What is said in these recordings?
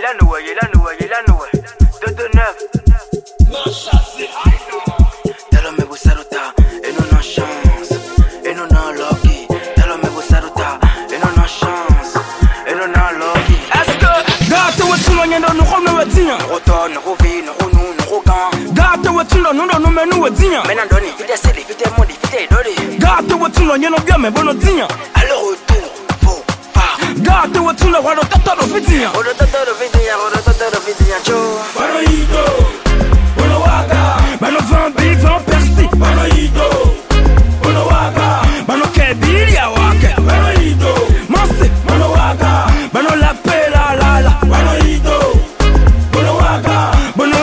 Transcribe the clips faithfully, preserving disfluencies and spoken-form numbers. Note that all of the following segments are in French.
la noue, il la noue, il la noue. deux deux neuf. Tell me vous saluta, et non en chance, et non en lucky. Tell me vous saluta, et non en chance, et non en lucky. Est-ce que Gata wetulo nyendo nuko mwetia Roto, no vi, no nu, no gan. Gata wetulo nuno numenu wetia Menandoni, vite seli, vite modi, vite dori. Gata wetulo nyendo biame bono tia Alors retour, faut pas. Gata wetulo wado tatoro fitia Odo tatoro vidia, odo tatoro vidia, cho. Bano ido, bono waga Bano van big, van persi Bano ido, bono waga Bano kebiri ya wake Bano ido, masi, bono waga Bano la pe la la la Bano ido, bono waga Bono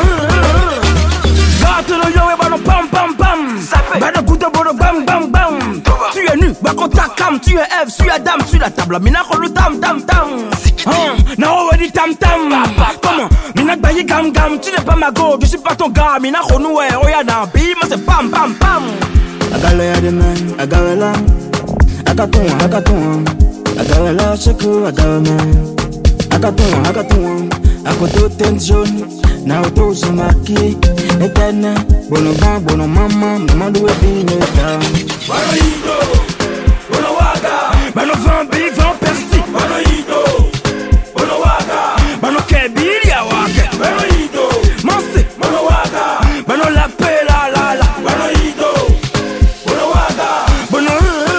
Gata no yowe bano pam pam pam Bano kuta bono bam bam bam Tu es nu, bako ta cam Tu es Eve, suis Adam, suis la table Mina kolo tam tam tam Na already tam tam Comment Mina bayi gam gam Tu n'es pas ma go, je suis pas ton gars Mina konou eh, oya na bi Moi c'est pam pam pam Agala ya de man, agala Akaton, akaton Agala sheko, agala man Akaton, akaton Akoto ten jaune Na auto se marqué Eterne, bono van, bono mama Maman doue bigne ta Bano ido, bono waga Bano van big, van persi Bano ido, bono waga Bano kebiri ya wake Bano ido, masi, bono waga Bano la pe la la la Bano ido, bono waga Bono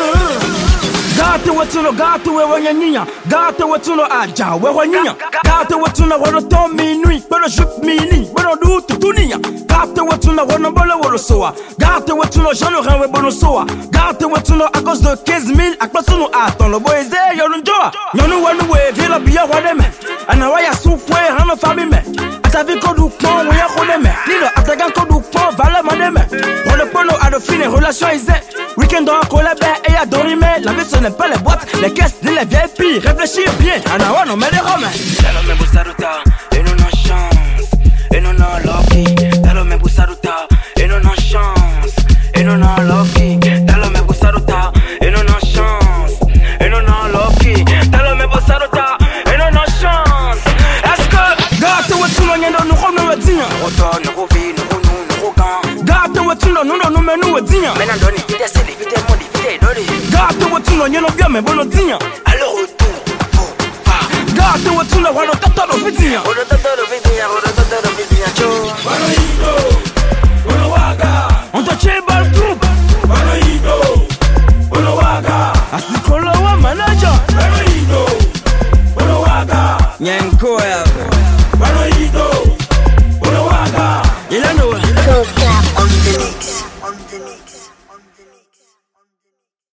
Gata wetulo, gata we wanyanyinya Gata wetulo aja we wanyinya Gata wetulo wano to minui Bono jup mini, bono du tutunia Gata wetulo wano bolo wolo soa Gata wetulo jano renwe bono soa Gata wetulo à cause de quinze mille A place nous attend le boise yonu njoa Yonu wanu we vila biya wademe Anawaya soufwe hano fami me Atavi kodu kwan we ya kodeme Lilo atagan kodu kwan vale mademe Role pono à de fine relation aisée Weekend dans un collègue et y'a dorime La vie ce n'est pas les boîtes, les caisses ni les V I P Réfléchis bien, anawa no me des romains Tell me vous saluta, et non en chance, et non en lucky. Tell me vous saluta, et non en chance, et non en lucky. Tell me vous saluta, et non en chance, et non en lucky. Tell me vous saluta, et non en chance. Est-ce que Gata wetulo nyendo nuko mwetia Roto, no vi, no nu, no gan. Gata wetulo nuno numenu wetia Menandoni, vite seli, vite modi, vite dori. Gata wetulo nyendo biame bono tia Alors retour, faut pas. Gata wetulo wado tatoro fitia Odo tatoro vidia, odo tatoro vidia, cho. Bano ido, bono waga On te chebal group Bano ido, bono waga Asikolo wa manager Bano ido, bono waga Nyanko ya. Bano ido, bono waga Ilano Goes clap on the mix. On the mix. On the mix.